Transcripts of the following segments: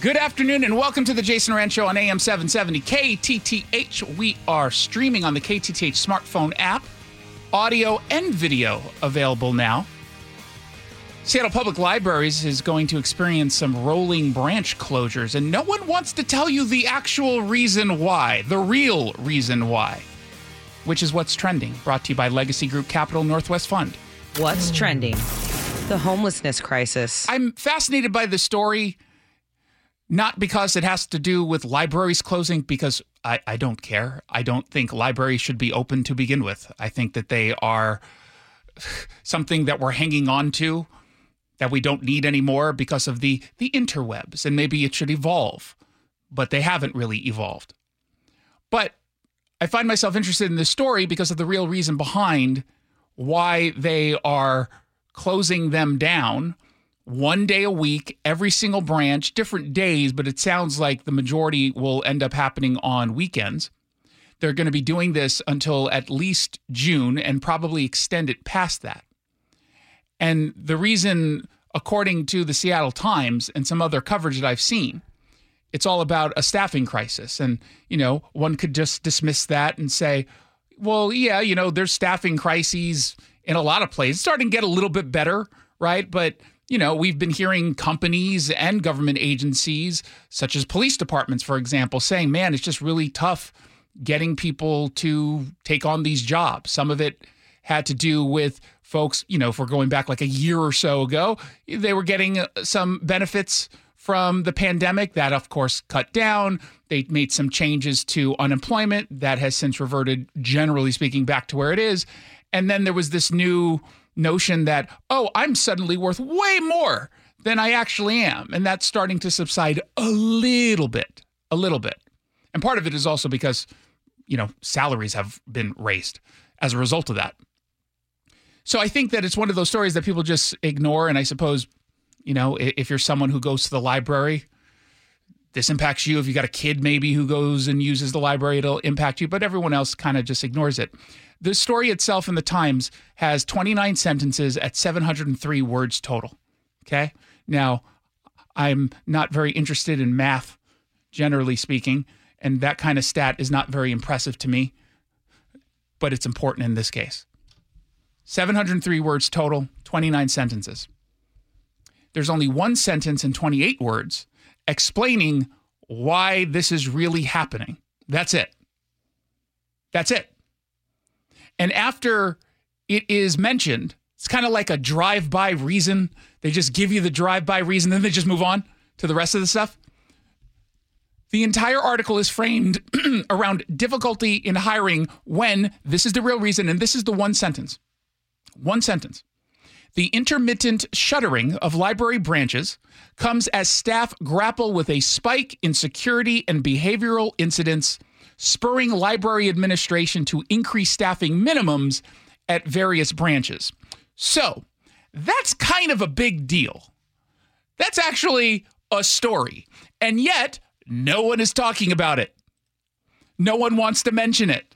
Good afternoon and welcome to the Jason Rand Show on AM 770 KTTH. We are streaming on the KTTH smartphone app. Audio and video available now. Seattle Public Libraries is going to experience some rolling branch closures, and no one wants to tell you the actual reason why, the real reason why, which is what's trending. Brought to you by Legacy Group Capital Northwest Fund. What's trending? The homelessness crisis. I'm fascinated by the story, not because it has to do with libraries closing, because I don't care. I don't think libraries should be open to begin with. I think that they are something that we're hanging on to, that we don't need anymore because of the interwebs, and maybe it should evolve, but they haven't really evolved. But I find myself interested in this story because of the real reason behind why they are closing them down one day a week, every single branch, different days, but it sounds like the majority will end up happening on weekends. They're going to be doing this until at least June and probably extend it past that. And the reason, according to the Seattle Times and some other coverage that I've seen, it's all about a staffing crisis. And, you know, one could just dismiss that and say, well, yeah, you know, there's staffing crises in a lot of places. It's starting to get a little bit better, right? But you know, we've been hearing companies and government agencies, such as police departments, for example, saying, man, it's just really tough getting people to take on these jobs. Some of it had to do with folks, you know, if we're going back like a year or so ago, they were getting some benefits from the pandemic. That, of course, cut down. They made some changes to unemployment. That has since reverted, generally speaking, back to where it is. And then there was this new notion that, oh, I'm suddenly worth way more than I actually am. And that's starting to subside a little bit. And part of it is also because, you know, salaries have been raised as a result of that. So I think that it's one of those stories that people just ignore. And I suppose, you know, if you're someone who goes to the library, this impacts you. If you got a kid maybe who goes and uses the library, it'll impact you. But everyone else kind of just ignores it. The story itself in the Times has 29 sentences at 703 words total. Okay? Now, I'm not very interested in math, generally speaking, and that kind of stat is not very impressive to me, but it's important in this case. 703 words total, 29 sentences. There's only one sentence and 28 words explaining why this is really happening. That's it. That's it. And after it is mentioned, it's kind of like a drive-by reason. They just give you the drive-by reason, then they just move on to the rest of the stuff. The entire article is framed around difficulty in hiring when this is the real reason, and this is the one sentence. One sentence. The intermittent shuttering of library branches comes as staff grapple with a spike in security and behavioral incidents, spurring library administration to increase staffing minimums at various branches. So that's kind of a big deal. That's actually a story. And yet, no one is talking about it. No one wants to mention it.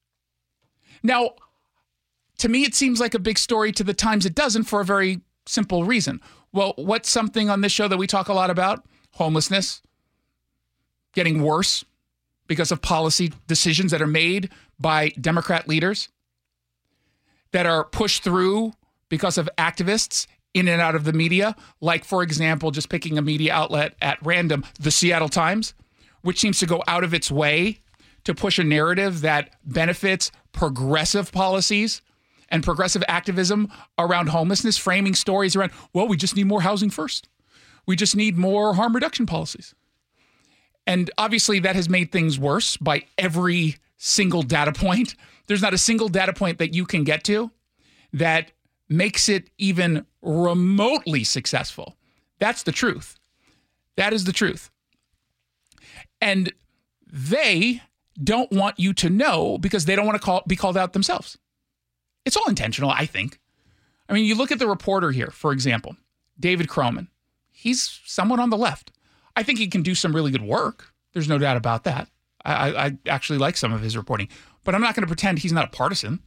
Now, to me, it seems like a big story. To the Times, it doesn't, for a very simple reason. Well, what's something on this show that we talk a lot about? Homelessness. Getting worse because of policy decisions that are made by Democrat leaders, that are pushed through because of activists in and out of the media, like, for example, just picking a media outlet at random, the Seattle Times, which seems to go out of its way to push a narrative that benefits progressive policies and progressive activism around homelessness, framing stories around, well, we just need more housing first. We just need more harm reduction policies. And obviously that has made things worse by every single data point. There's not a single data point that you can get to that makes it even remotely successful. That's the truth. That is the truth. And they don't want you to know because they don't want to be called out themselves. It's all intentional, I think. I mean, you look at the reporter here, for example, David Croman. He's someone on the left. I think he can do some really good work. There's no doubt about that. I actually like some of his reporting, but I'm not going to pretend he's not a partisan.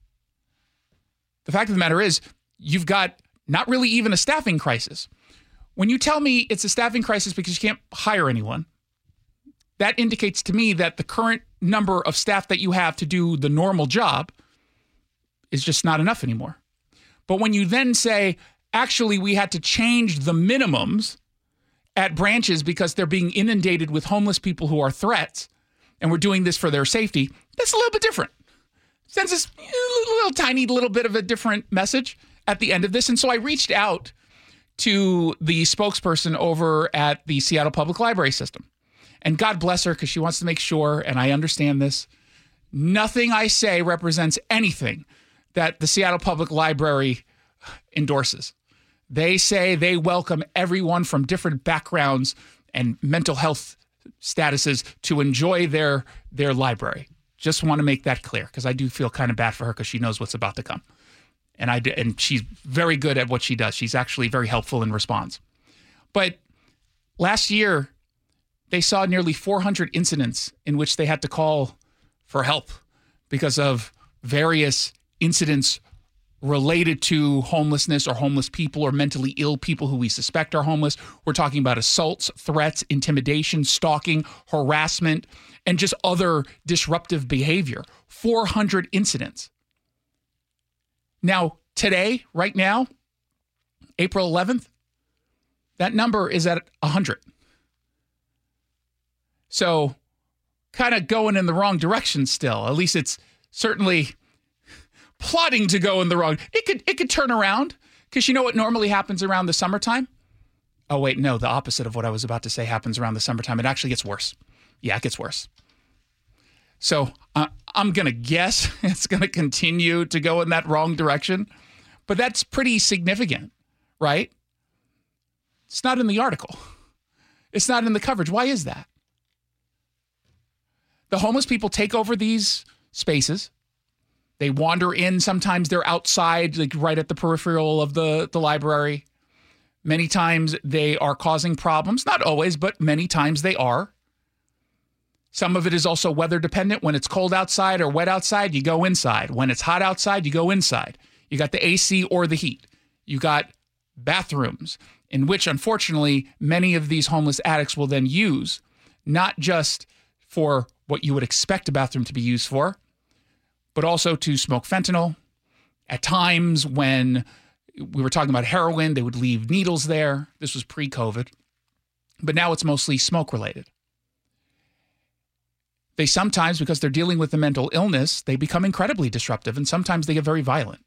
The fact of the matter is, you've got not really even a staffing crisis. When you tell me it's a staffing crisis because you can't hire anyone, that indicates to me that the current number of staff that you have to do the normal job is just not enough anymore. But when you then say, actually, we had to change the minimums at branches because they're being inundated with homeless people who are threats, and we're doing this for their safety, that's a little bit different. Sends us a little tiny little bit of a different message at the end of this. And so I reached out to the spokesperson over at the Seattle Public Library System. And God bless her, because she wants to make sure, and I understand this, nothing I say represents anything that the Seattle Public Library endorses. They say they welcome everyone from different backgrounds and mental health statuses to enjoy their library. Just want to make that clear, because I do feel kind of bad for her, because she knows what's about to come. And she's very good at what she does. She's actually very helpful in response. But last year, they saw nearly 400 incidents in which they had to call for help because of various incidents related to homelessness or homeless people or mentally ill people who we suspect are homeless. We're talking about assaults, threats, intimidation, stalking, harassment, and just other disruptive behavior. 400 incidents. Now, today, right now, April 11th, that number is at 100. So kind of going in the wrong direction still. At least it's certainly plotting to go in the wrong. It could turn around, because you know what normally happens around the summertime? Oh, wait, no, the opposite of what I was about to say happens around the summertime. It actually gets worse. Yeah, it gets worse. So I'm going to guess it's going to continue to go in that wrong direction. But that's pretty significant, right? It's not in the article. It's not in the coverage. Why is that? The homeless people take over these spaces. They wander in. Sometimes they're outside, like right at the peripheral of the library. Many times they are causing problems. Not always, but many times they are. Some of it is also weather dependent. When it's cold outside or wet outside, you go inside. When it's hot outside, you go inside. You got the AC or the heat. You got bathrooms, in which, unfortunately, many of these homeless addicts will then use, not just for what you would expect a bathroom to be used for, but also to smoke fentanyl. At times when we were talking about heroin, they would leave needles there. This was pre-COVID. But now it's mostly smoke-related. They sometimes, because they're dealing with a mental illness, they become incredibly disruptive, and sometimes they get very violent.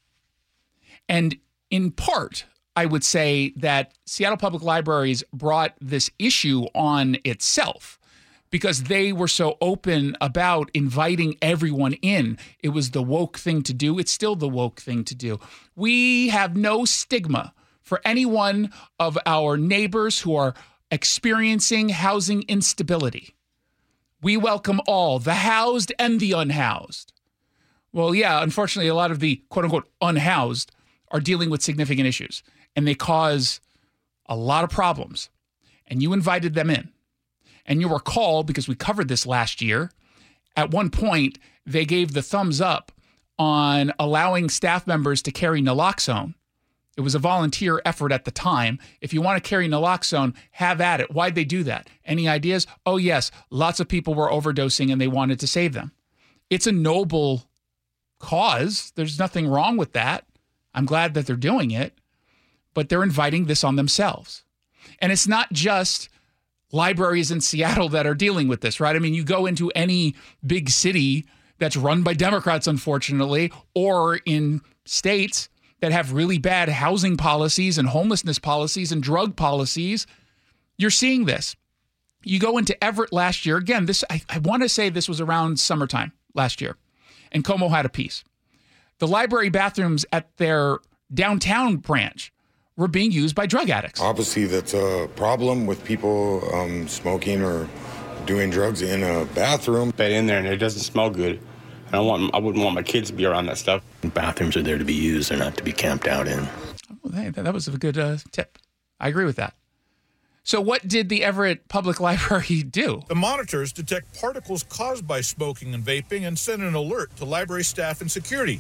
And in part, I would say that Seattle Public Libraries brought this issue on itself because they were so open about inviting everyone in. It was the woke thing to do. It's still the woke thing to do. We have no stigma for any one of our neighbors who are experiencing housing instability. We welcome all, the housed and the unhoused. Well, yeah, unfortunately, a lot of the quote-unquote unhoused are dealing with significant issues, and they cause a lot of problems. And you invited them in. And you recall, because we covered this last year, at one point, they gave the thumbs up on allowing staff members to carry naloxone. It was a volunteer effort at the time. If you want to carry naloxone, have at it. Why'd they do that? Any ideas? Oh, yes, lots of people were overdosing and they wanted to save them. It's a noble cause. There's nothing wrong with that. I'm glad that they're doing it, but they're inviting this on themselves. And it's not just libraries in Seattle that are dealing with this, right? I mean, you go into any big city that's run by Democrats, unfortunately, or in states that have really bad housing policies and homelessness policies and drug policies, you're seeing this. You go into Everett last year. Again, this I want to say this was around summertime last year, and Como had a piece. The library bathrooms at their downtown branch were being used by drug addicts. Obviously, that's a problem with people smoking or doing drugs in a bathroom. Bed in there and it doesn't smell good. I wouldn't want my kids to be around that stuff. Bathrooms are there to be used, they're not to be camped out in. Well, hey, that was a good tip. I agree with that. So what did the Everett Public Library do? The monitors detect particles caused by smoking and vaping and send an alert to library staff and security.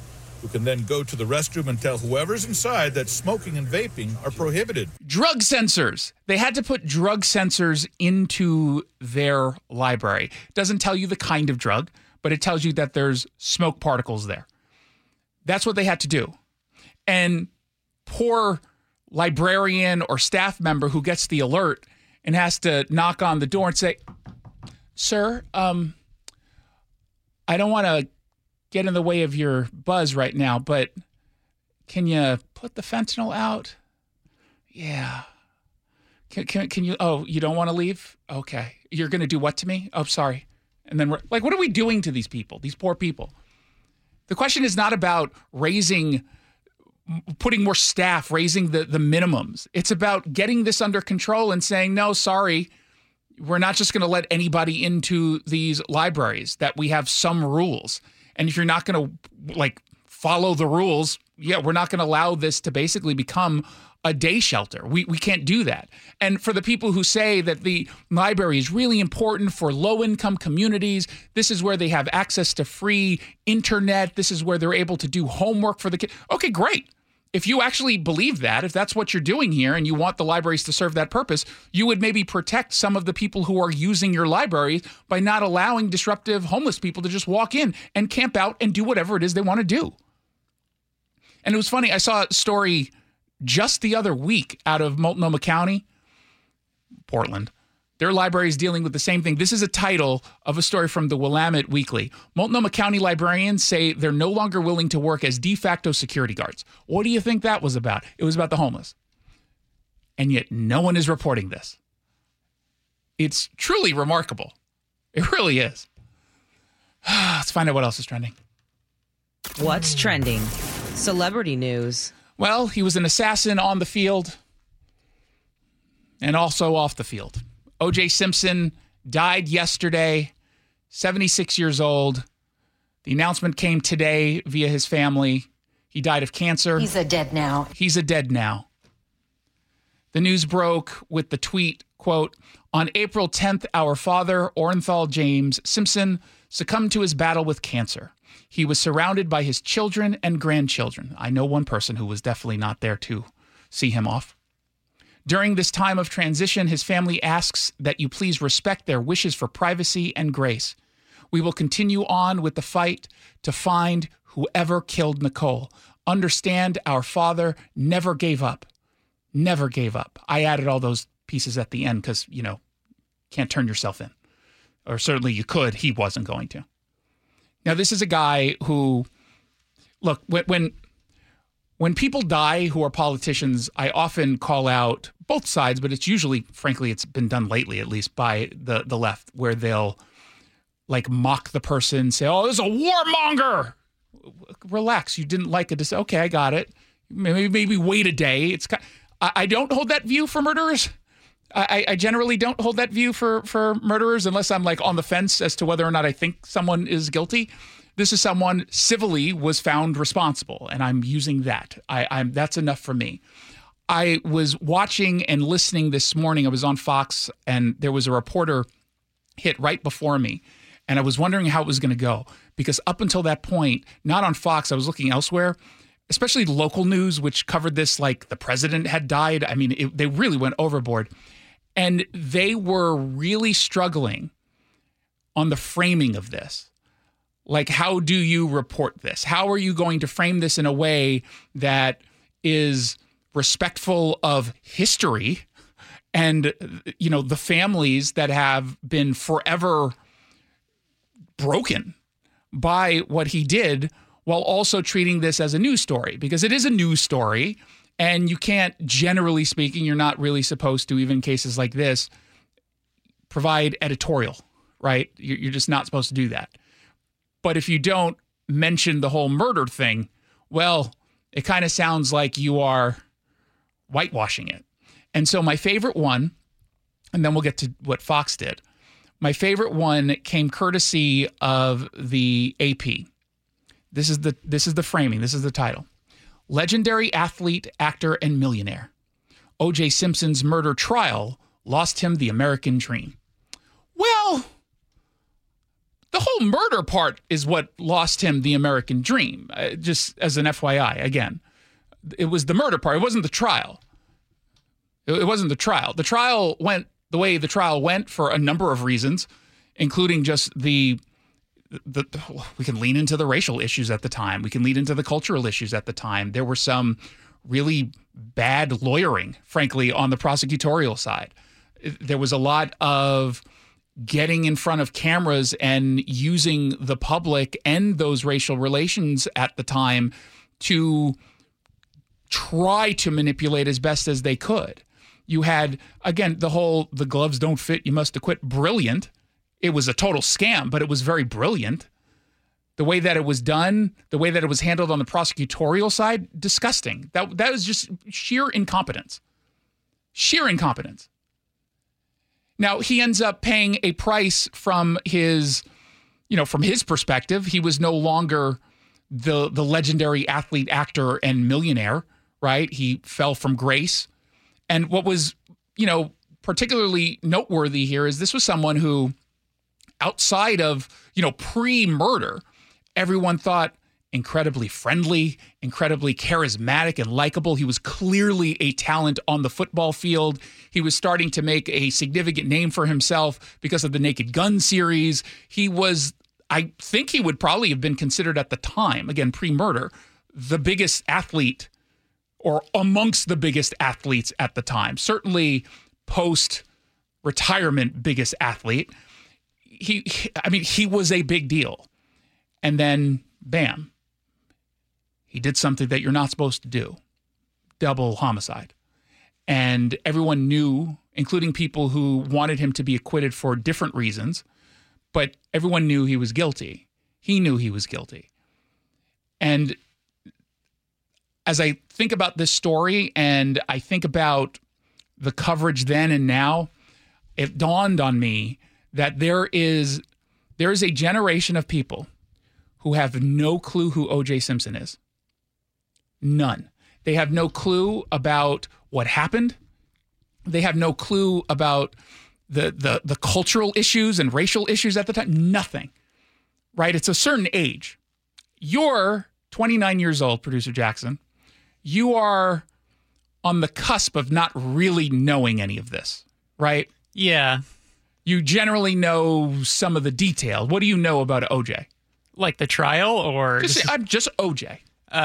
who can then go to the restroom and tell whoever's inside that smoking and vaping are prohibited. Drug sensors. They had to put drug sensors into their library. It doesn't tell you the kind of drug, but it tells you that there's smoke particles there. That's what they had to do. And poor librarian or staff member who gets the alert and has to knock on the door and say, "Sir, I don't want to get in the way of your buzz right now, but can you put the fentanyl out?" "Yeah." Can you, oh, you don't want to leave? Okay. You're going to do what to me? Oh, sorry. And then we're like, what are we doing to these people, these poor people? The question is not about putting more staff, raising the minimums. It's about getting this under control and saying, no, sorry, we're not just going to let anybody into these libraries, that we have some rules. And if you're not going to follow the rules, we're not going to allow this to basically become a day shelter. We can't do that. And for the people who say that the library is really important for low-income communities, this is where they have access to free internet, this is where they're able to do homework for the kids. Okay, great. If you actually believe that, if that's what you're doing here and you want the libraries to serve that purpose, you would maybe protect some of the people who are using your libraries by not allowing disruptive homeless people to just walk in and camp out and do whatever it is they want to do. And it was funny, I saw a story just the other week out of Multnomah County, Portland. Their library is dealing with the same thing. This is a title of a story from the Willamette Weekly. Multnomah County librarians say they're no longer willing to work as de facto security guards. What do you think that was about? It was about the homeless. And yet no one is reporting this. It's truly remarkable. It really is. Let's find out what else is trending. What's trending? Celebrity news. Well, he was an assassin on the field and also off the field. O.J. Simpson died yesterday, 76 years old. The announcement came today via his family. He died of cancer. He's a dead now. The news broke with the tweet, quote, "On April 10th, our father, Orenthal James Simpson, succumbed to his battle with cancer. He was surrounded by his children and grandchildren." I know one person who was definitely not there to see him off. "During this time of transition, his family asks that you please respect their wishes for privacy and grace. We will continue on with the fight to find whoever killed Nicole. Understand our father never gave up. Never gave up." I added all those pieces at the end because, can't turn yourself in. Or certainly you could. He wasn't going to. Now, this is a guy who, look, when people die who are politicians, I often call out both sides, but it's usually, frankly, it's been done lately, at least by the left, where they'll mock the person, say, "Oh, this is a warmonger." Relax. You didn't like it. Okay, I got it. Maybe wait a day. I don't hold that view for murderers. I generally don't hold that view for murderers unless I'm on the fence as to whether or not I think someone is guilty. This is someone civilly was found responsible, and I'm using that. That's enough for me. I was watching and listening this morning. I was on Fox, and there was a reporter hit right before me, and I was wondering how it was going to go, because up until that point, not on Fox, I was looking elsewhere, especially local news, which covered this like the president had died. I mean, they really went overboard. And they were really struggling on the framing of this. Like, how do you report this? How are you going to frame this in a way that is respectful of history and, the families that have been forever broken by what he did, while also treating this as a news story? Because it is a news story. And you can't, generally speaking, you're not really supposed to, even in cases like this, provide editorial, right? You're just not supposed to do that. But if you don't mention the whole murder thing, well, it kind of sounds like you are whitewashing it. And so my favorite one, and then we'll get to what Fox did. My favorite one came courtesy of the AP. This is the framing. This is the title. Legendary athlete, actor, and millionaire. O.J. Simpson's murder trial lost him the American dream. Well, the whole murder part is what lost him the American dream. Just as an FYI, again, it was the murder part. It wasn't the trial. It wasn't the trial. The trial went the way the trial went for a number of reasons, including just we can lean into the racial issues at the time. We can lean into the cultural issues at the time. There were some really bad lawyering, frankly, on the prosecutorial side. There was a lot of getting in front of cameras and using the public and those racial relations at the time to try to manipulate as best as they could. You had, again, the gloves don't fit, you must acquit, brilliant. It was a total scam, but it was very brilliant. The way that it was done, the way that it was handled on the prosecutorial side, disgusting. That was just sheer incompetence. Sheer incompetence. Now, he ends up paying a price from his perspective. He was no longer the legendary athlete, actor, and millionaire, right? He fell from grace. And what was, particularly noteworthy here is this was someone who, outside of, pre-murder, everyone thought incredibly friendly, incredibly charismatic and likable. He was clearly a talent on the football field. He was starting to make a significant name for himself because of the Naked Gun series. I think he would probably have been considered at the time, again, pre-murder, the biggest athlete or amongst the biggest athletes at the time. Certainly post-retirement biggest athlete. He was a big deal. And then, bam, he did something that you're not supposed to do. Double homicide. And everyone knew, including people who wanted him to be acquitted for different reasons, but everyone knew he was guilty. He knew he was guilty. And as I think about this story and I think about the coverage then and now, it dawned on me that there is a generation of people who have no clue who O.J. Simpson is. None. They have no clue about what happened. They have no clue about the cultural issues and racial issues at the time. Nothing. Right? It's a certain age. You're 29 years old, Producer Jackson. You are on the cusp of not really knowing any of this, right? Yeah. You generally know some of the detail. What do you know about OJ? Like the trial or just OJ?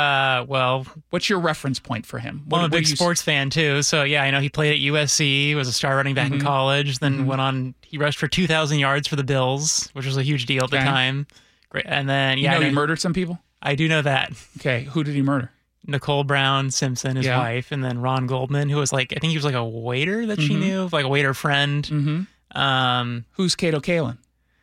Well, what's your reference point for him? I'm a big sports fan too. So yeah, I know he played at USC, was a star running back in college, then went on, he rushed for 2,000 yards for the Bills, which was a huge deal at the time. Great. And then, yeah. He murdered some people? I do know that. Okay. Who did he murder? Nicole Brown Simpson, his wife, and then Ron Goldman, who was I think he was like a waiter that she knew, like a waiter friend. Who's Kato Kalin?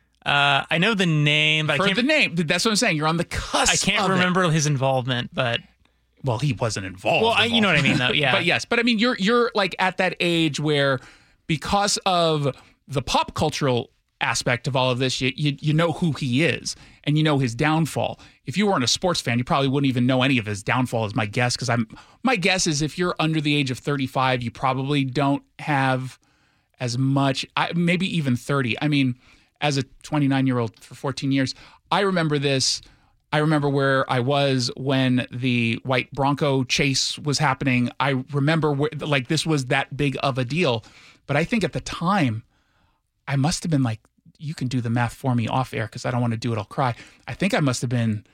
I know the name, but I can't. The name. That's what I'm saying. You're on the cusp. I can't remember his involvement, but he wasn't involved. Well, you know what I mean, though. Yeah. But yes, I mean, you're like at that age where, because of the pop cultural aspect of all of this, you know who he is and you know his downfall. If you weren't a sports fan, you probably wouldn't even know any of his downfall, is my guess. Because my guess is if you're under the age of 35, you probably don't have as much, maybe even 30. I mean, as a 29-year-old for 14 years, I remember this. I remember where I was when the white Bronco chase was happening. I remember this was that big of a deal. But I think at the time, I must have been like, you can do the math for me off air because I don't want to do it, I'll cry. I think I must have been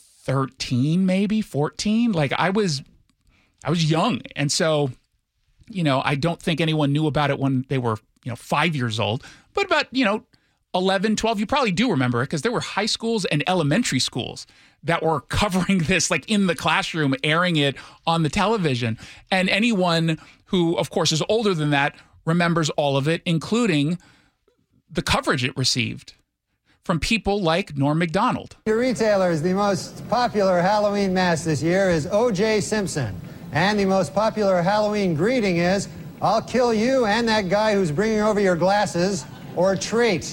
13, maybe 14. Like I was young. And so, I don't think anyone knew about it when they were, 5 years old. But about, 11, 12, you probably do remember it because there were high schools and elementary schools that were covering this, like in the classroom, airing it on the television. And anyone who, of course, is older than that remembers all of it, including the coverage it received from people like Norm Macdonald. Your retailers, the most popular Halloween mask this year is O.J. Simpson. And the most popular Halloween greeting is, I'll kill you and that guy who's bringing over your glasses, or treat.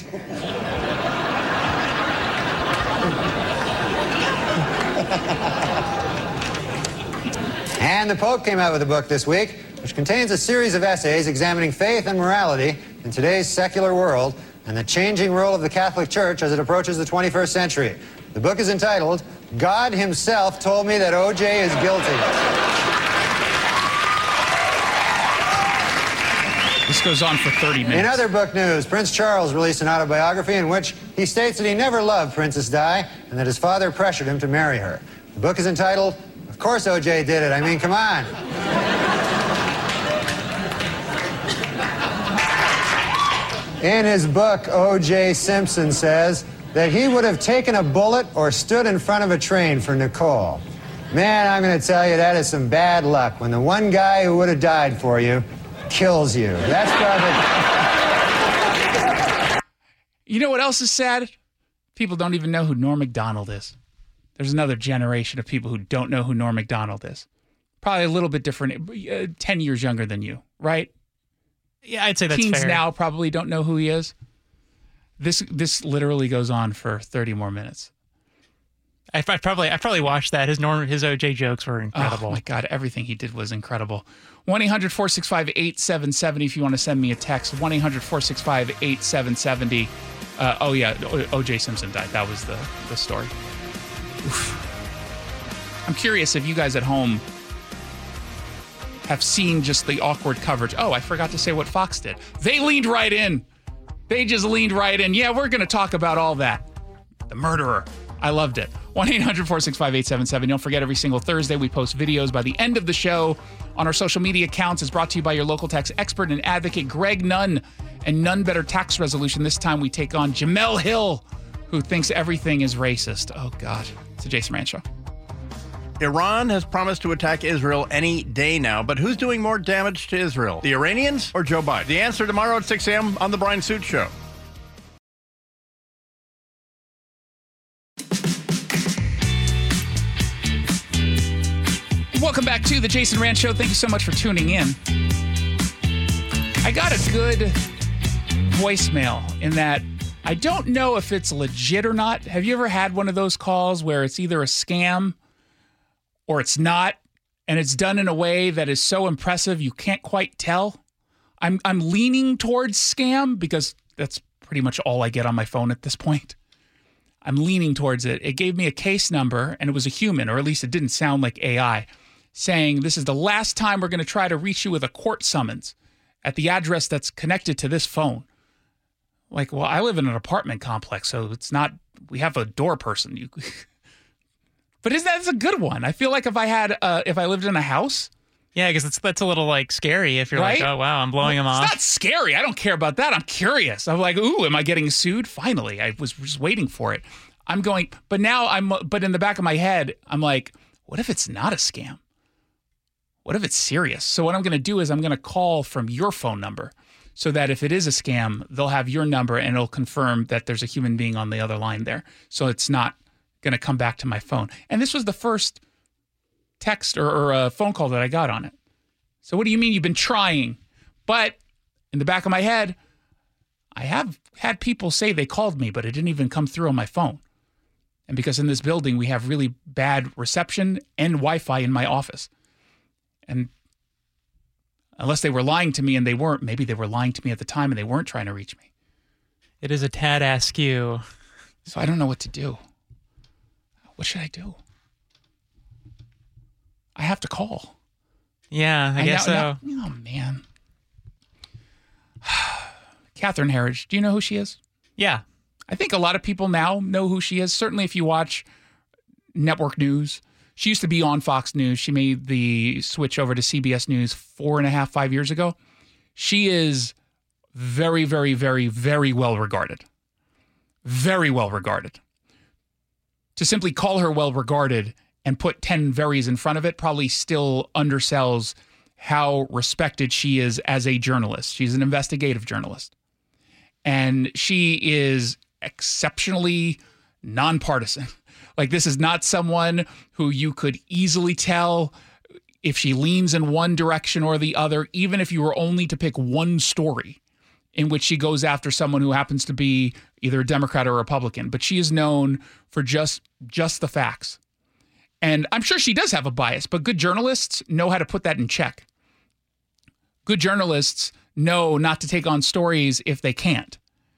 And the Pope came out with a book this week, which contains a series of essays examining faith and morality in today's secular world. and the changing role of the Catholic Church as it approaches the 21st century. The book is entitled, God Himself Told Me That O.J. is Guilty. This goes on for 30 minutes. In other book news, Prince Charles released an autobiography in which he states that he never loved Princess Di and that his father pressured him to marry her. The book is entitled, Of Course O.J. Did It. I mean, come on. In his book, O.J. Simpson says that he would have taken a bullet or stood in front of a train for Nicole. Man, I'm going to tell you, that is some bad luck when the one guy who would have died for you kills you. That's probably... You know what else is sad? People don't even know who Norm Macdonald is. There's another generation of people who don't know who Norm Macdonald is. Probably a little bit different, 10 years younger than you, right? Yeah, I'd say that's Teens fair. now probably don't know who he is. This literally goes on for 30 more minutes. I probably watched that. His OJ jokes were incredible. Oh my God, everything he did was incredible. 1-800-465-8770 if you want to send me a text. 1-800-465-8770. Oh yeah, O.J. Simpson died. That was the story. Oof. I'm curious if you guys at home have seen just the awkward coverage. Oh, I forgot to say what Fox did. They leaned right in. They just leaned right in. Yeah, we're going to talk about all that. The murderer. I loved it. 1-800-465-8770. Don't forget, every single Thursday we post videos by the end of the show on our social media accounts. It's brought to you by your local tax expert and advocate, Greg Nunn, and None Better Tax Resolution. This time we take on Jamel Hill, who thinks everything is racist. Oh, God. It's a Jason Rand Show. Iran has promised to attack Israel any day now, but who's doing more damage to Israel? The Iranians or Joe Biden? The answer tomorrow at 6 a.m. on The Brian Suit Show. Welcome back to the Jason Rand Show. Thank you so much for tuning in. I got a good voicemail in that I don't know if it's legit or not. Have you ever had one of those calls where it's either a scam or it's not, and it's done in a way that is so impressive you can't quite tell? I'm leaning towards scam because that's pretty much all I get on my phone at this point. I'm leaning towards it. It gave me a case number, and it was a human, or at least it didn't sound like AI, saying, this is the last time we're going to try to reach you with a court summons at the address that's connected to this phone. Like, well, I live in an apartment complex, so it's not, we have a door person. But that's a good one. I feel like if I lived in a house. Yeah, because that's a little like scary if you're right? like, oh, wow, I'm blowing them off. It's not scary. I don't care about that. I'm curious. I'm like, ooh, am I getting sued? Finally. I was just waiting for it. But in the back of my head, I'm like, what if it's not a scam? What if it's serious? So what I'm going to do is I'm going to call from your phone number so that if it is a scam, they'll have your number and it'll confirm that there's a human being on the other line there. So it's not going to come back to my phone. And this was the first text or a phone call that I got on it. So what do you mean you've been trying? But in the back of my head, I have had people say they called me, but it didn't even come through on my phone. And because in this building, we have really bad reception and Wi-Fi in my office. And unless they were lying to me and they weren't, maybe they were lying to me at the time and they weren't trying to reach me. It is a tad askew. So I don't know what to do. What should I do? I have to call. Yeah, I guess so. Oh, man. Catherine Herridge, do you know who she is? Yeah. I think a lot of people now know who she is. Certainly if you watch network news. She used to be on Fox News. She made the switch over to CBS News 5 years ago. She is very, very, very, very well regarded. Very well regarded. To simply call her well regarded and put 10 veries in front of it probably still undersells how respected she is as a journalist. She's an investigative journalist. And she is exceptionally nonpartisan. Like, this is not someone who you could easily tell if she leans in one direction or the other, even if you were only to pick one story in which she goes after someone who happens to be either a Democrat or a Republican. But she is known for just the facts. And I'm sure she does have a bias, but good journalists know how to put that in check. Good journalists know not to take on stories if they can't.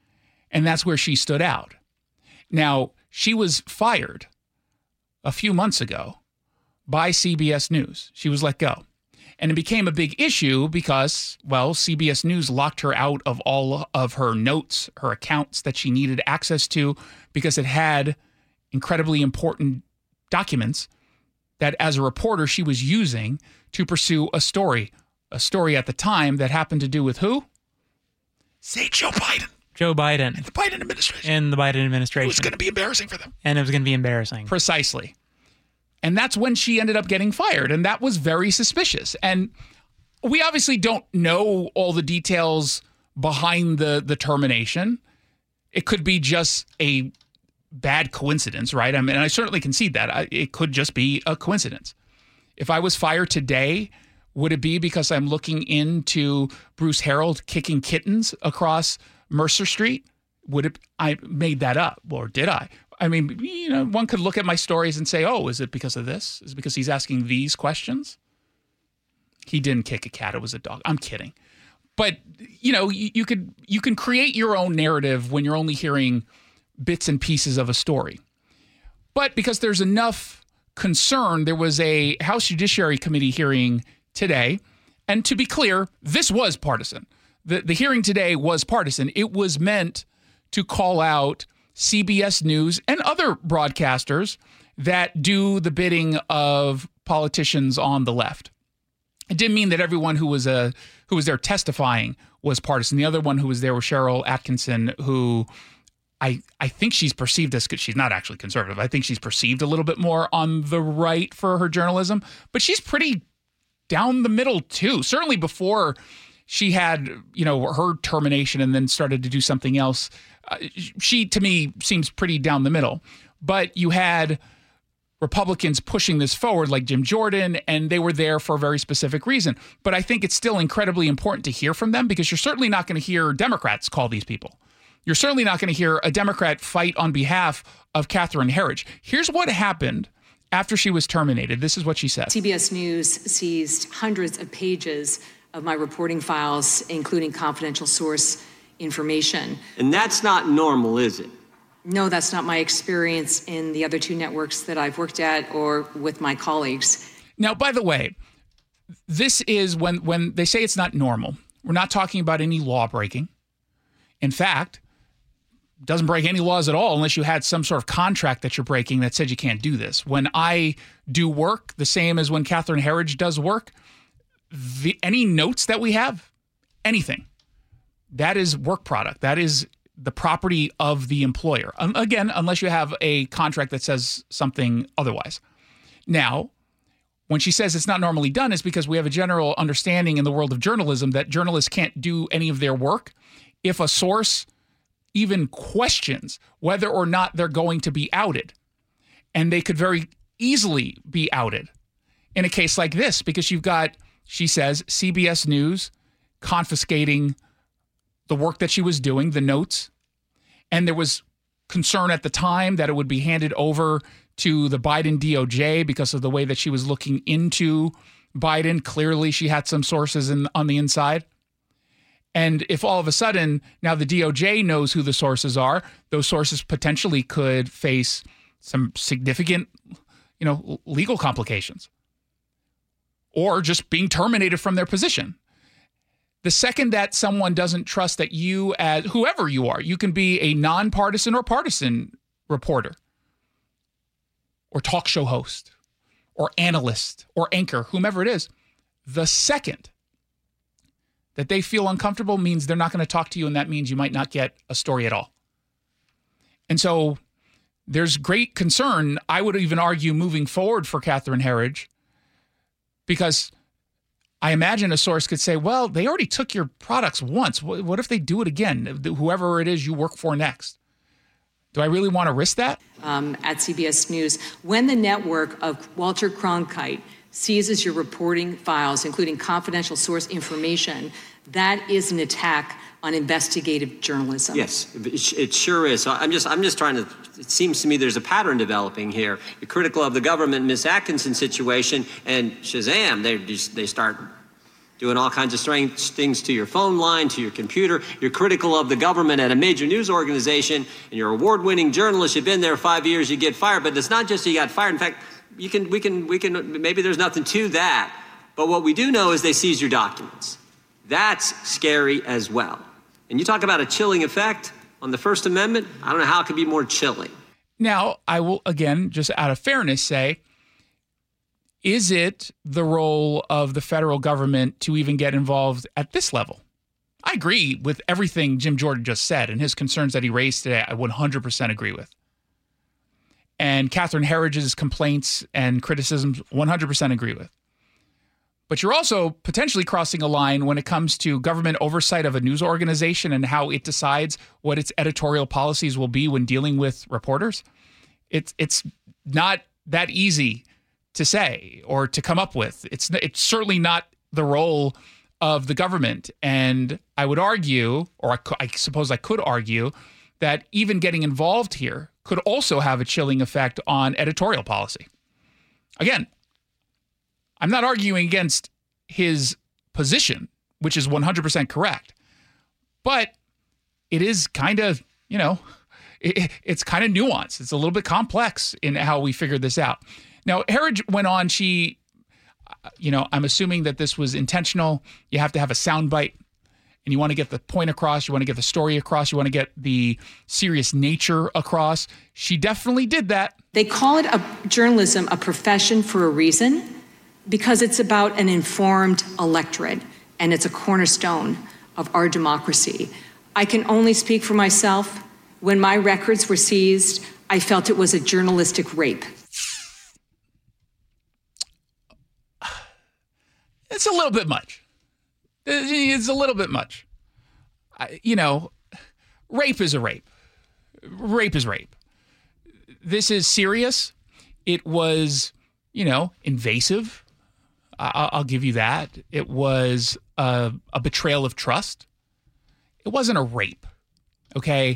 And that's where she stood out. Now, she was fired a few months ago by CBS News. She was let go. And it became a big issue because, well, CBS News locked her out of all of her notes, her accounts that she needed access to, because it had incredibly important documents that as a reporter she was using to pursue a story at the time that happened to do with who? Say Joe Biden. Joe Biden. And the Biden administration. And the Biden administration. It was going to be embarrassing for them. And it was going to be embarrassing. Precisely. And that's when she ended up getting fired. And that was very suspicious. And we obviously don't know all the details behind the termination. It could be just a bad coincidence, right? I mean, I certainly concede that. It could just be a coincidence. If I was fired today, would it be because I'm looking into Bruce Harreld kicking kittens across Mercer Street? I made that up, or did I? I mean, one could look at my stories and say, oh, is it because of this? Is it because he's asking these questions? He didn't kick a cat. It was a dog. I'm kidding. But, you can create your own narrative when you're only hearing bits and pieces of a story. But because there's enough concern, there was a House Judiciary Committee hearing today. And to be clear, this was partisan. The hearing today was partisan. It was meant to call out CBS News and other broadcasters that do the bidding of politicians on the left. It didn't mean that everyone who was there testifying was partisan. The other one who was there was Cheryl Atkinson, who I think she's perceived as, she's not actually conservative. I think she's perceived a little bit more on the right for her journalism, but she's pretty down the middle too. Certainly before she had, her termination and then started to do something else. She, to me, seems pretty down the middle. But you had Republicans pushing this forward like Jim Jordan, and they were there for a very specific reason. But I think it's still incredibly important to hear from them, because you're certainly not going to hear Democrats call these people. You're certainly not going to hear a Democrat fight on behalf of Catherine Herridge. Here's what happened after she was terminated. This is what she said. CBS News seized hundreds of pages of my reporting files, including confidential source information. And that's not normal, is it? No, that's not my experience in the other two networks that I've worked at or with my colleagues. Now, by the way, this is when they say it's not normal. We're not talking about any law breaking. In fact, it doesn't break any laws at all unless you had some sort of contract that you're breaking that said you can't do this. When I do work, the same as when Catherine Herridge does work, any notes that we have, anything, that is work product. That is the property of the employer. Again, unless you have a contract that says something otherwise. Now, when she says it's not normally done, it's because we have a general understanding in the world of journalism that journalists can't do any of their work if a source even questions whether or not they're going to be outed. And they could very easily be outed in a case like this, because you've got, she says, CBS News confiscating the work that she was doing, the notes. And there was concern at the time that it would be handed over to the Biden DOJ because of the way that she was looking into Biden. Clearly, she had some sources on the inside. And if all of a sudden now the DOJ knows who the sources are, those sources potentially could face some significant, legal complications or just being terminated from their position. The second that someone doesn't trust that you, as whoever you are, you can be a nonpartisan or partisan reporter or talk show host or analyst or anchor, whomever it is, the second that they feel uncomfortable means they're not going to talk to you, and that means you might not get a story at all. And so there's great concern, I would even argue, moving forward for Catherine Herridge, because I imagine a source could say, well, they already took your products once. What if they do it again? Whoever it is you work for next. Do I really want to risk that? At CBS News, when the network of Walter Cronkite seizes your reporting files, including confidential source information, that is an attack on investigative journalism. Yes, it sure is. So I'm just trying to, it seems to me there's a pattern developing here. You're critical of the government, Ms. Atkinson's situation, and shazam, they start doing all kinds of strange things to your phone line, to your computer. You're critical of the government at a major news organization, and you're an award-winning journalist. You've been there 5 years, you get fired. But it's not just you got fired. In fact, we can, maybe there's nothing to that. But what we do know is they seized your documents. That's scary as well. And you talk about a chilling effect on the First Amendment. I don't know how it could be more chilling. Now, I will, again, just out of fairness, say, is it the role of the federal government to even get involved at this level? I agree with everything Jim Jordan just said, and his concerns that he raised today, I 100% agree with. And Catherine Herridge's complaints and criticisms, 100% agree with. But you're also potentially crossing a line when it comes to government oversight of a news organization and how it decides what its editorial policies will be when dealing with reporters. It's not that easy to say or to come up with. It's certainly not the role of the government. And I would argue, or I suppose I could argue, that even getting involved here could also have a chilling effect on editorial policy. Again, I'm not arguing against his position, which is 100% correct, but it is kind of, it's kind of nuanced. It's a little bit complex in how we figured this out. Now, Herridge went on, I'm assuming that this was intentional. You have to have a soundbite, and you want to get the point across. You want to get the story across. You want to get the serious nature across. She definitely did that. They call it journalism a profession for a reason, because it's about an informed electorate, and it's a cornerstone of our democracy. I can only speak for myself. When my records were seized, I felt it was a journalistic rape. It's a little bit much. It's a little bit much. Rape is a rape. Rape is rape. This is serious. It was, invasive. I'll give you that. It was a betrayal of trust. It wasn't a rape. Okay.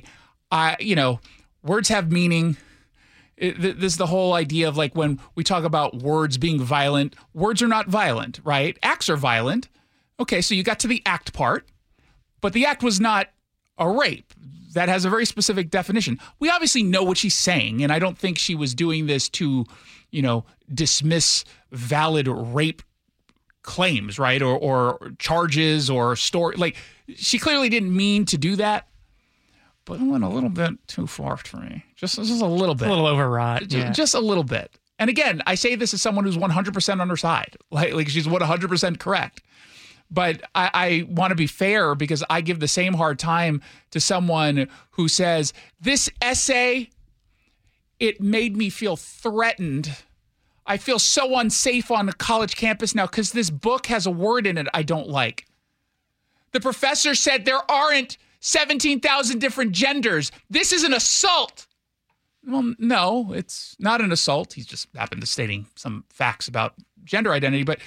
Words have meaning. This is the whole idea of like when we talk about words being violent, words are not violent, right? Acts are violent. Okay. So you got to the act part, but the act was not a rape. That has a very specific definition. We obviously know what she's saying, and I don't think she was doing this to, dismiss valid rape claims, right? Or charges or story. Like, she clearly didn't mean to do that, but it went a little bit too far for me. Just a little bit. A little overwrought. Just a little bit. And again, I say this as someone who's 100% on her side. Like she's 100% correct. But I want to be fair because I give the same hard time to someone who says, this essay, it made me feel threatened. I feel so unsafe on a college campus now because this book has a word in it I don't like. The professor said there aren't 17,000 different genders. This is an assault. Well, no, it's not an assault. He's just happened to stating some facts about gender identity, but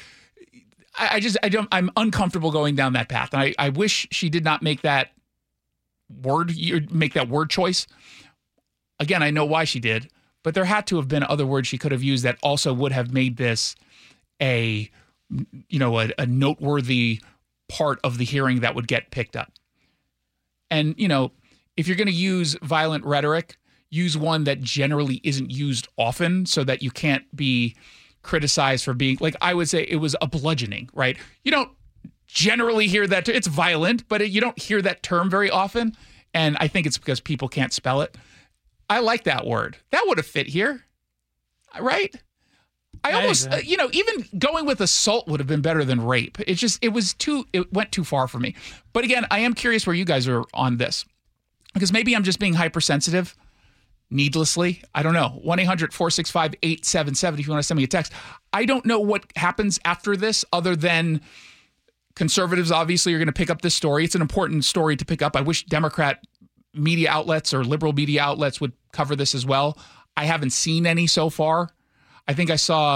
I'm uncomfortable going down that path. And I wish she did not make that word choice. Again, I know why she did, but there had to have been other words she could have used that also would have made this a noteworthy part of the hearing that would get picked up. And, if you're going to use violent rhetoric, use one that generally isn't used often so that you can't be criticized for being, like, I would say it was a bludgeoning, right? You don't generally hear that. It's violent, but you don't hear that term very often. And I think it's because people can't spell it. I like that word. That would have fit here, right? I almost, even going with assault would have been better than rape. It went too far for me. But again, I am curious where you guys are on this because maybe I'm just being hypersensitive needlessly. I don't know. 1-800-465-8770 if you want to send me a text. I don't know what happens after this other than conservatives obviously are going to pick up this story. It's an important story to pick up. I wish Democrat media outlets or liberal media outlets would cover this as well. I haven't seen any so far. I think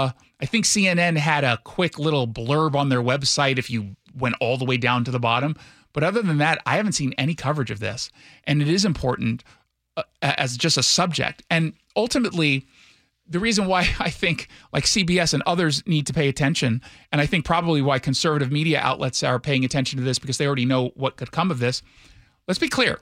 CNN had a quick little blurb on their website if you went all the way down to the bottom. But other than that, I haven't seen any coverage of this. And it is important as just a subject. And ultimately, the reason why I think like CBS and others need to pay attention, and I think probably why conservative media outlets are paying attention to this because they already know what could come of this. Let's be clear.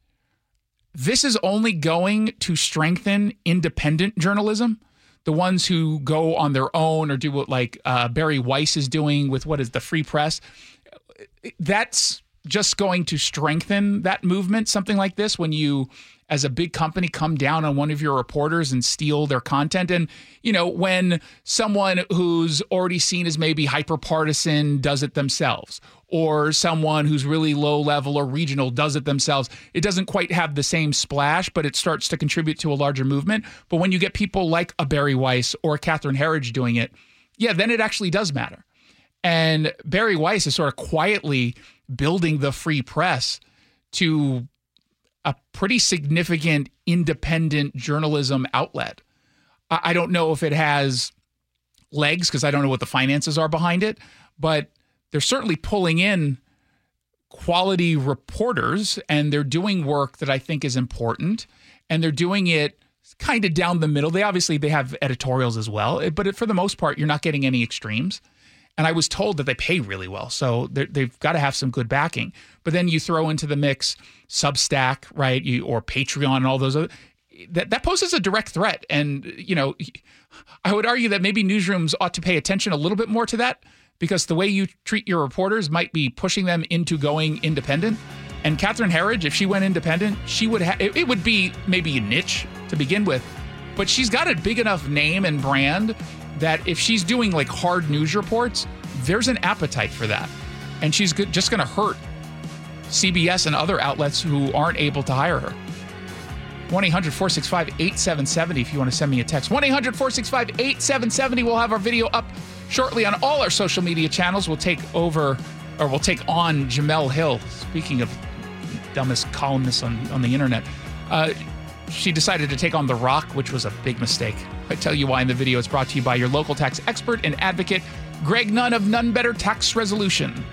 This is only going to strengthen independent journalism, the ones who go on their own or do what like Barry Weiss is doing with what is the Free Press. That's just going to strengthen that movement, something like this, when you, as a big company, come down on one of your reporters and steal their content. And, you know, when someone who's already seen as maybe hyper-partisan does it themselves, or someone who's really low level or regional does it themselves, it doesn't quite have the same splash, but it starts to contribute to a larger movement. But when you get people like a Barry Weiss or a Catherine Herridge doing it, yeah, then it actually does matter. And Barry Weiss is sort of quietly building the Free Press to a pretty significant independent journalism outlet. I don't know if it has legs because I don't know what the finances are behind it, but they're certainly pulling in quality reporters and they're doing work that I think is important, and they're doing it kind of down the middle. They have editorials as well, but for the most part, you're not getting any extremes. And I was told that they pay really well, so they've got to have some good backing. But then you throw into the mix Substack, right, or Patreon and all those other. That poses a direct threat. And, you know, I would argue that maybe newsrooms ought to pay attention a little bit more to that, because the way you treat your reporters might be pushing them into going independent. And Catherine Herridge, if she went independent, she would it would be maybe a niche to begin with, but she's got a big enough name and brand that if she's doing like hard news reports, there's an appetite for that. And she's just going to hurt CBS and other outlets who aren't able to hire her. 1-800-465-8770 if you want to send me a text. 1-800-465-8770. We'll have our video up shortly on all our social media channels. We'll take on Jemele Hill. Speaking of dumbest columnists on the internet. She decided to take on The Rock, which was a big mistake. I tell you why in the video. It's brought to you by your local tax expert and advocate, Greg Nunn of None Better Tax Resolution.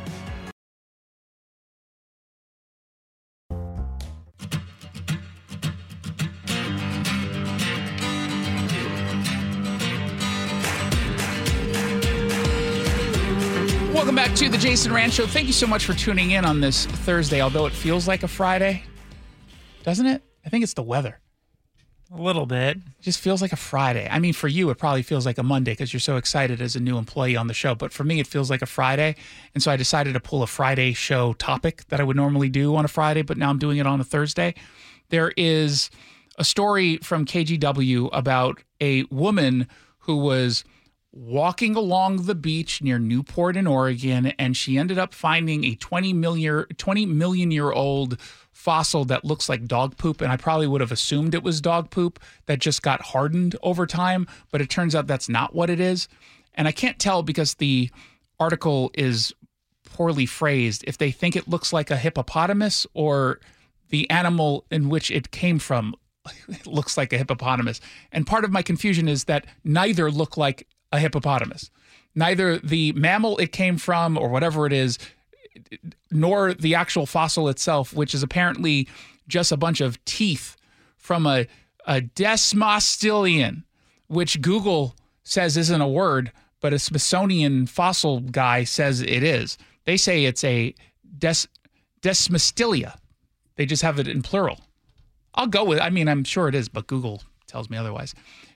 Welcome back to the Jason Rand Show. Thank you so much for tuning in on this Thursday, although it feels like a Friday. Doesn't it? I think it's the weather. A little bit. It just feels like a Friday. I mean, for you, it probably feels like a Monday because you're so excited as a new employee on the show. But for me, it feels like a Friday. And so I decided to pull a Friday show topic that I would normally do on a Friday, but now I'm doing it on a Thursday. There is a story from KGW about a woman who was walking along the beach near Newport in Oregon, and she ended up finding a 20 million year old fossil that looks like dog poop. And I probably would have assumed it was dog poop that just got hardened over time, but it turns out that's not what it is. And I can't tell because the article is poorly phrased if they think it looks like a hippopotamus or the animal in which it came from it looks like a hippopotamus. And part of my confusion is that neither look like a hippopotamus. Neither the mammal it came from or whatever it is, nor the actual fossil itself, which is apparently just a bunch of teeth from a Desmostylian, which Google says isn't a word, but a Smithsonian fossil guy says it is. They say it's a Desmostylia. They just have it in plural. I'll go with it. I mean, I'm sure it is, but Google tells me otherwise.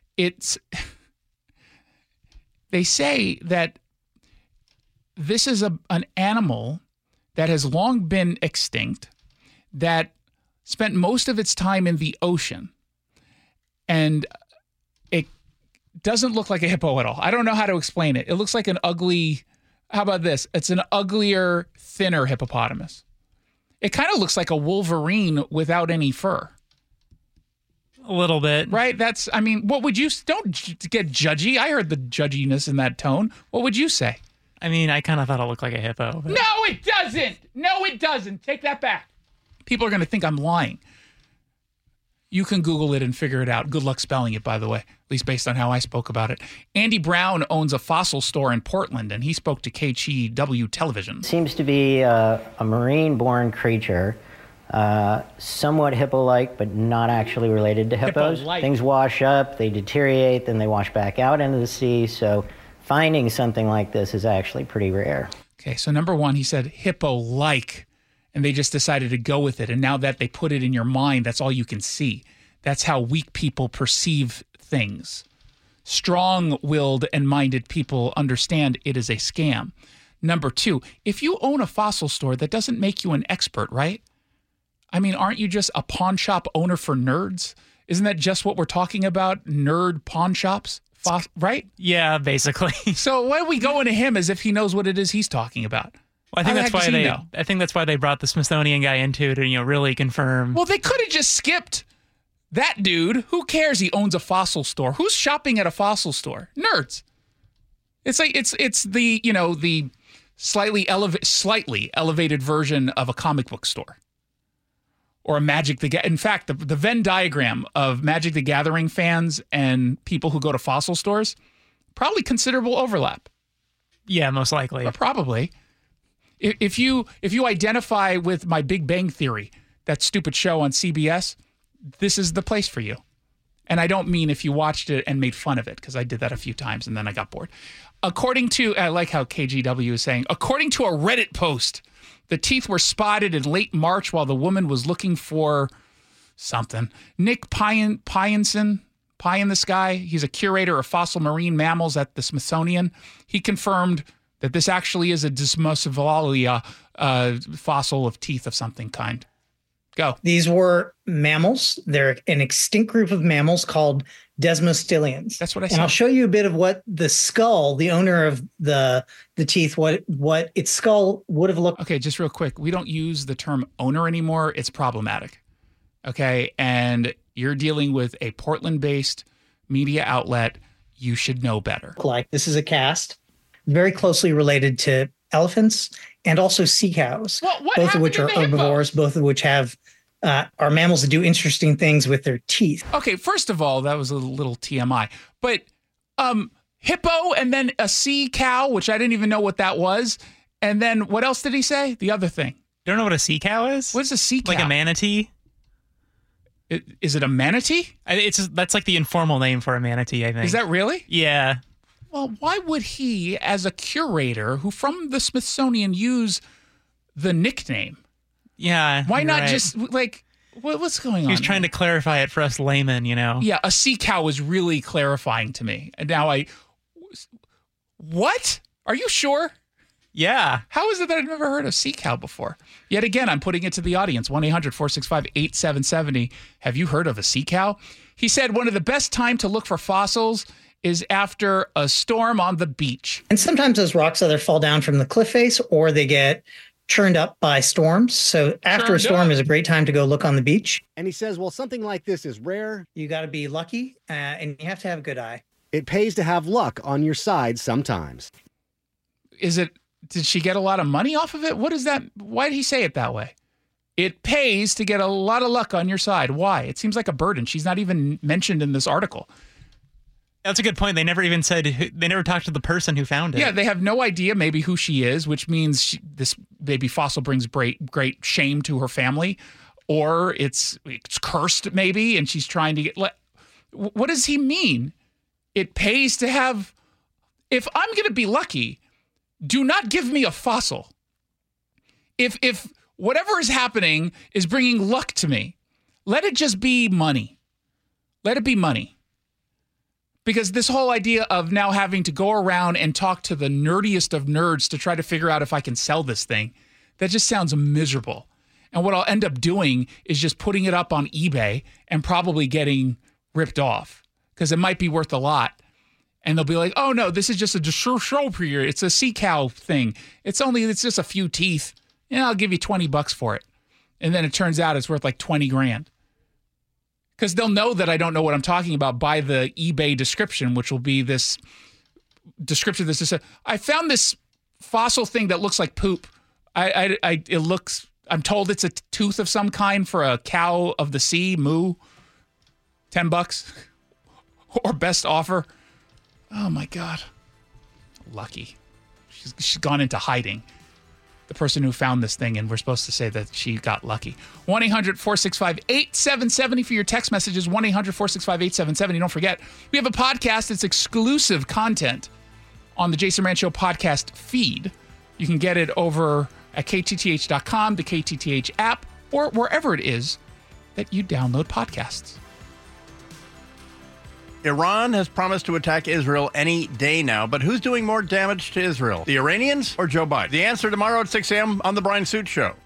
They say that this is an animal that has long been extinct, that spent most of its time in the ocean, and it doesn't look like a hippo at all. I don't know how to explain it. It looks like an ugly, how about this? It's an uglier, thinner hippopotamus. It kind of looks like a wolverine without any fur. A little bit. Right? What would you, don't get judgy. I heard the judginess in that tone. What would you say? I mean, I kind of thought it looked like a hippo. But... No, it doesn't. No, it doesn't. Take that back. People are going to think I'm lying. You can Google it and figure it out. Good luck spelling it, by the way, at least based on how I spoke about it. Andy Brown owns a fossil store in Portland, and he spoke to KGW Television. It seems to be a marine-born creature. somewhat hippo-like, but not actually related to hippos. Hippo-like. Things wash up, they deteriorate, then they wash back out into the sea. So finding something like this is actually pretty rare. Okay, so number one, he said hippo-like, and they just decided to go with it. And now that they put it in your mind, that's all you can see. That's how weak people perceive things. Strong-willed and minded people understand it is a scam. Number two, if you own a fossil store, that doesn't make you an expert, right? I mean, aren't you just a pawn shop owner for nerds? Isn't that just what we're talking about? Nerd pawn shops, right? Yeah, basically. So why are we going to him as if he knows what it is he's talking about? Well, I think that's why they brought the Smithsonian guy into it to, really confirm. Well, they could have just skipped that dude. Who cares? He owns a fossil store. Who's shopping at a fossil store? Nerds. It's like it's the the slightly elevated version of a comic book store. Or a Magic the Gathering. In fact, the Venn diagram of Magic the Gathering fans and people who go to fossil stores, probably considerable overlap. Yeah, most likely. But probably. If you identify with My Big Bang Theory, that stupid show on CBS, this is the place for you. And I don't mean if you watched it and made fun of it, because I did that a few times and then I got bored. According to, I like how KGW is saying, according to a Reddit post, the teeth were spotted in late March while the woman was looking for something. Nick Pyenson, Pie in the Sky, he's a curator of fossil marine mammals at the Smithsonian. He confirmed that this actually is a Desmosavalia fossil of teeth of something kind. Go. These were mammals. They're an extinct group of mammals called Desmostylians. That's what I said. And I'll show you a bit of what the skull, the owner of the teeth, what its skull would have looked. Okay, just real quick. We don't use the term owner anymore. It's problematic. Okay, and you're dealing with a Portland-based media outlet. You should know better. Like this is a cast very closely related to elephants and also sea cows, both of which are herbivores, both of which have are mammals that do interesting things with their teeth. Okay, first of all, that was a little TMI. But hippo and then a sea cow, which I didn't even know what that was. And then what else did he say? The other thing. You don't know what a sea cow is? What's a sea cow? Like a manatee? Is it a manatee? That's like the informal name for a manatee, I think. Is that really? Yeah. Well, why would he, as a curator who from the Smithsonian, use the nickname? Yeah. Why not just like what's going on? He's trying to clarify it for us laymen, Yeah, a sea cow was really clarifying to me. And now what? Are you sure? Yeah. How is it that I've never heard of sea cow before? Yet again, I'm putting it to the audience. 1-800-465-8770. Have you heard of a sea cow? He said one of the best time to look for fossils is after a storm on the beach. And sometimes those rocks either fall down from the cliff face or they get churned up by storms. So after a storm is a great time to go look on the beach. And he says, well, something like this is rare. You got to be lucky and you have to have a good eye. It pays to have luck on your side sometimes. Did she get a lot of money off of it? What is that? Why did he say it that way? It pays to get a lot of luck on your side. Why? It seems like a burden. She's not even mentioned in this article. That's a good point. They never even said, they never talked to the person who found it. Yeah, they have no idea maybe who she is, which means this baby fossil brings great shame to her family, or it's cursed maybe, and she's trying to get. What does he mean? It pays to have. If I'm going to be lucky, do not give me a fossil. If whatever is happening is bringing luck to me, let it just be money. Let it be money. Because this whole idea of now having to go around and talk to the nerdiest of nerds to try to figure out if I can sell this thing, that just sounds miserable. And what I'll end up doing is just putting it up on eBay and probably getting ripped off because it might be worth a lot. And they'll be like, oh, no, this is just a show period. It's a sea cow thing. It's just a few teeth. And I'll give you $20 for it. And then it turns out it's worth like $20,000. Because they'll know that I don't know what I'm talking about by the eBay description, which will be this description that says, I found this fossil thing that looks like poop. I'm told it's a tooth of some kind for a cow of the sea, moo. $10 or best offer. Oh my God. Lucky. She's gone into hiding. the person who found this thing, and we're supposed to say that she got lucky. 1-800-465-8770 for your text messages, 1-800-465-8770. Don't forget, we have a podcast. It's exclusive content on the Jason Rand Show podcast feed. You can get it over at KTTH.com, the KTTH app, or wherever it is that you download podcasts. Iran has promised to attack Israel any day now, but who's doing more damage to Israel? The Iranians or Joe Biden? The answer tomorrow at 6 a.m. on The Brian Suit Show.